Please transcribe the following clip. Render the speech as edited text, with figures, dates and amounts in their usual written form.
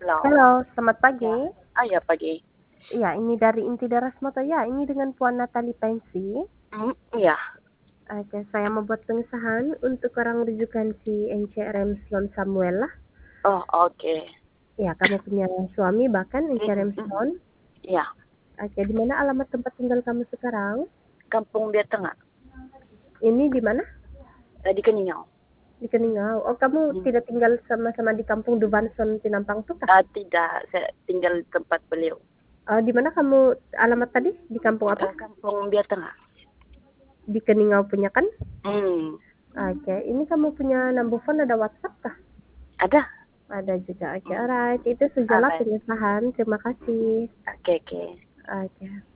Halo. Halo, selamat Ya. pagi. Ya pagi. Iya, ini dari Inti Daras Moto ya, ini dengan Puan Natali Pensi. Iya. Oke, saya membuat pengesahan untuk orang rujukan si NCRM Slon Samuel lah. Oh, oke. Ya, kamu punya suami bahkan NCRM Mhm. Slon. Iya. Oke, di mana alamat tempat tinggal kamu sekarang? Kampung Biak Tengah, Ini di mana? di Keningau. Di Keningau. Oh, kamu Mhm. tidak tinggal sama-sama di kampung Dubanson Pinampang tuh kah? Tidak, saya tinggal di tempat beliau. Di mana kamu alamat tadi? Di kampung apa? Kampung Biak Tengah. Di Keningau punya kan? Hmm. Oke, ini kamu punya number phone ada WhatsApp kah? Ada? Ada juga. Oke, Hmm. alright. Itu sajalah Alright. pengesahan. Terima kasih. Oke, oke. Oke.